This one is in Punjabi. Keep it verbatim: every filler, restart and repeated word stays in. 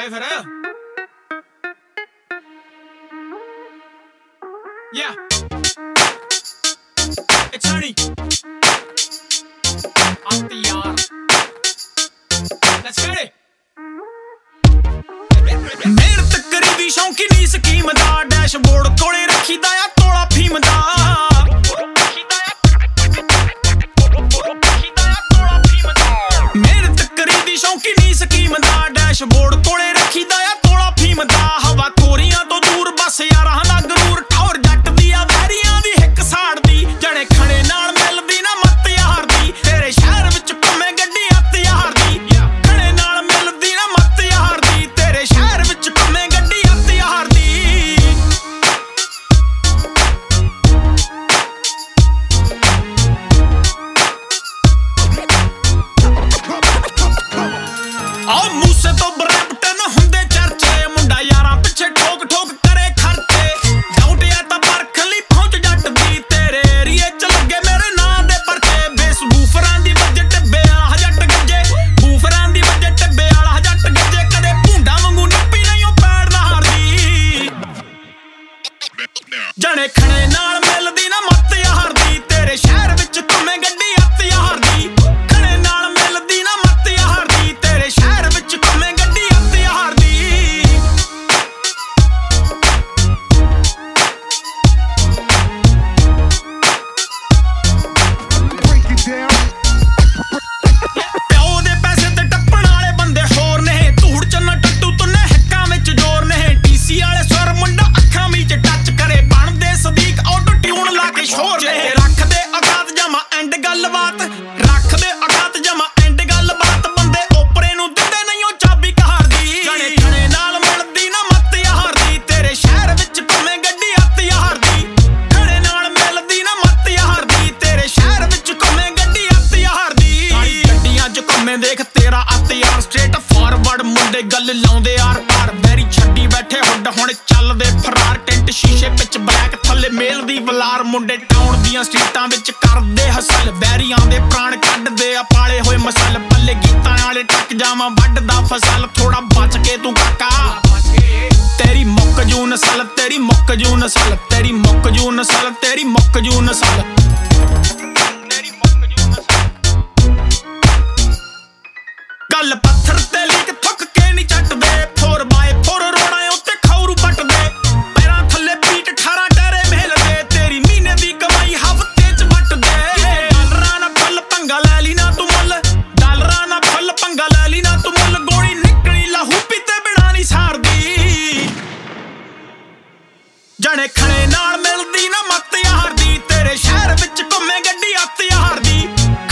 ਗਏ ਫਿਰ Yeah It's Ernie Aati yaar Let's get it ਮਿਹਨਤ ਕਰੀ ਦੀ ਸ਼ੌਂਕੀ ਨੀ ਸਕੀਮ ਦਾ ਡੈਸ਼ਬੋਰਡ ਕੋਲੇ ਰੱਖੀਦਾ ਆ ਤੋਲਾ ਫੀਮ ਦਾ ਮਿਹਨਤ ਕਰੀ ਦੀ ਸ਼ੌਂਕੀ ਨੀ ਸਕੀਮ ਦਾ ਡੈਸ਼ਬੋਰਡ ਕੋਲੇ ਰੱਖੀਦਾ ਆ ਤੋਲਾ ਫੀਮ ਦਾ ਹਵਾ ਖੋਰੀਆਂ ਤੋਂ ਦੂਰ ਬਸ ਯਾਰਾਂ ਦਾ ਗਰੂਰ ਠੌਰ ਜੱਟ ਦੀ ਆ ਵਹਿਰੀਆਂ ਦੀ ਹਿੱਕ ਸਾੜਦੀ ਜਣੇ ਖਣੇ ਨਾਲ ਮਿਲਦੀ ਨਾ ਮੱਤ ਯਾਰ ਦੀ ਤੇਰੇ ਸ਼ਹਿਰ ਵਿੱਚ ਘੁੰਮੇ ਗੱਡੀ ਅੱਤ ਯਾਰ ਦੀ ਖਣੇ ਨਾਲ ਮਿਲਦੀ ਨਾ ਮੱਤ ਯਾਰ ਦੀ ਤੇਰੇ ਸ਼ਹਿਰ ਵਿੱਚ ਘੁੰਮੇ ਗੱਡੀ ਅੱਤ ਯਾਰ ਦੀ ਆਹ ਮੂਸੇ ਤੋਂ ਬਰੈਂਪਟਨ ਹੁੰਦੇ ਚਰਚੇ ਮੁੰਡਾ ਯਾਰਾਂ ਪਿੱਛੇ ਠੋਕ ਠੋਕ ਕਰੇ ਖਰਚੇ ਡਾਊਟਿਆ ਤਾਂ ਪਰਖ ਲਈ ਪਹੁੰਚ ਜੱਟ ਦੀ ਤੇਰੇ ਏਰੀਏ ਚ ਲੱਗੇ ਮੇਰੇ ਨਾਂ ਦੇ ਪਰਚੇ ਬੇਸ ਬੂਫਰਾਂ ਦੀ ਵੱਜੇ ਟਿੱਬੇ ਵਾਲਾ ਜੱਟ ਗੱਜੇ ਬੂਫਰਾਂ ਦੀ ਵੱਜੇ ਟਿੱਬੇ ਵਾਲਾ ਜੱਟ ਗੱਜੇ ਕਦੇ ਭੁੰਡਾ ਵਾਂਗੂ ਨੱਪੀ ਨਹੀਂ ਉਹ ਪੈੜ ਨਾ ਹਾਰਦੀ ਜਣੇ ਖਣੇ ਨਾਲ ਮਿਲਦੀ ਨਾ ਮੱਤ ਯਾਰ ਦੀ ਤੇਰੇ ਸ਼ਹਿਰ ਵਿੱਚ ਘੁੰਮੇ ਗੱਡੀ ਅੱਤ ਯਾਰ ਦੀ ਖਣੇ ਨਾਲ ਮਿਲਦੀ ਨਾ ਮੱਤ ਯਾਰ ਦੀ ਤੇਰੇ ਸ਼ਹਿਰ ਵਿੱਚ ਘੁੰਮੇ ਗੱਡੀ ਅੱਤ ਯਾਰ ਦੀ ਪਿਓ ਦੇ ਪੈਸੇ ਤੇ ਟੱਪਣ ਵਾਲੇ ਬੰਦੇ ਹੋਰ ਨੇ ਧੂੜ ਚ ਨਾ ਟੱਟੂ ਤੁੰਨੇ ਹਿੱਕਾਂ ਵਿੱਚ ਜ਼ੋਰ ਨੇ ਟੀਸੀ ਵਾਲੇ ਸੁਰ ਮੁੰਡਾ ਅੱਖਾਂ ਵਿੱਚ ਟੱਚ ਕਰੇ ਬਣਦੇ ਸਦੀਕ ਆਟੋ ਟਿਊਨ ਲਾ ਕੇ ਸ਼ੋਰ ਨੇ ਰੱਖਦੇ ਔਕਾਤ ਜਮਾ ਐਂਡ ਗੱਲਬਾਤ ਰੱਖਦੇ ਔਕਾਤ ਜਮਾ ਐਂਡ ਗੱਲਬਾਤ ਬੰਦੇ ਓਪਰੇ ਨੂੰ ਦਿੰਦੇ ਨਹੀਂ ਉਹ ਚਾਬੀ ਕਹਾਰ ਦੀ ਜਣੇ ਖਣੇ ਨਾਲ ਮਿਲਦੀ ਨਾ ਮੱਤ ਯਾਰ ਦੀ ਤੇਰੇ ਸ਼ਹਿਰ ਵਿੱਚ ਘੁੰਮੇ ਗੱਡੀ ਅੱਤ ਯਾਰ ਦੀ ਖਣੇ ਨਾਲ ਮਿਲਦੀ ਨਾ ਮੱਤ ਯਾਰ ਦੀ ਤੇਰੇ ਸ਼ਹਿਰ ਵਿੱਚ ਘੁੰਮੇ ਗੱਡੀ ਅੱਤ ਯਾਰ ਦੀ ਗੱਡੀਆਂ ਚ ਘੁੰਮੇ ਦੇਖ ਤੇਰਾ ਅੱਤ ਯਾਰ ਸਟ੍ਰੇਟ ਫਾਰਵਰਡ ਮੁੰਡੇ ਗੱਲ ਲਾਉਂਦੇ ਆਰ ਪਾਰ ਬੈਰੀ ਛੱਡੀ ਬੈਠੇ ਹੁੱਡ ਹੁਣ ਚੱਲਦੇ ਫਰਾਰ ਟੈਂਟ ਸ਼ੀਸ਼ੇ ਵਿੱਚ ਬਲੈਕ ਥੱਲੇ ਮੇਲ ਦੀ ਵਲਾਰ ਮੁੰਡੇ ਟਾਊਨ ਦੀਆਂ ਸਟਰੀਟਾਂ ਵਿੱਚ ਕਰਦੇ ਹਸਲ ਬੈਰੀਆਂ ਦੇ ਪ੍ਰਾਣ ਕੱਢਦੇ ਆ ਪਾਲੇ ਹੋਏ ਮਸਲ ਪੱਲੇ ਗੀਤਾਂ ਵਾਲੇ ਟੱਕ ਜਾਵਾਂ ਵੱਢਦਾ ਫਸਲ ਥੋੜਾ ਬਚ ਕੇ ਤੂੰ ਕਾਕਾ ਤੇਰੀ ਮੁੱਕ ਜੂ ਨਸਲ ਤੇਰੀ ਮੁੱਕ ਜੂ ਨਸਲ ਤੇਰੀ ਮੁੱਕ ਜੂ ਨਸਲ ਤੇਰੀ ਮੁੱਕ ਜੂ ਨਸਲ ਗੱਲ ਪੱਥਰ ਤੇ ਲੀਕ ਥੁੱਕ ਕੇ ਨਹੀਂ ਚੱਟਦੇ ਫੋਰ ਬਾਏ ਫੋਰ ਰੋੜਾਂ ਉੱਤੇ ਖੌਰੂ ਪੱਟਦੇ ਪੈਰਾਂ ਥੱਲੇ ਪੀਟ ਅਠਾਰਾਂ ਟੈਰੇ ਮਹਿਲਦੇ ਤੇਰੀ ਮਹੀਨੇ ਦੀ ਕਮਾਈ ਹਫ਼ਤੇ ਚ ਵੱਟਦੇ ਡਾਲਰਾਂ ਨਾਲ ਫੁੱਲ ਪੰਗਾ ਲੈ ਲਈ ਨਾ ਤੂੰ ਮੁੱਲ ਡਾਲਰਾਂ ਨਾਲ ਫੁੱਲ ਪੰਗਾ ਲੈ ਲਈ ਨਾ ਤੂੰ ਮੁੱਲ ਗੋਲੀ ਨਿਕਲੀ ਲਹੂ ਪੀਤੇ ਬਿਨਾਂ ਨਹੀਂ ਸਾਰਦੀ ਜਣੇ ਖਣੇ ਨਾਲ ਮਿਲਦੀ ਨਾ ਮੱਤ ਯਾਰ ਦੀ ਤੇਰੇ ਸ਼ਹਿਰ ਵਿੱਚ ਘੁੰਮੇ ਗੱਡੀ ਅੱਤ ਯਾਰ ਦੀ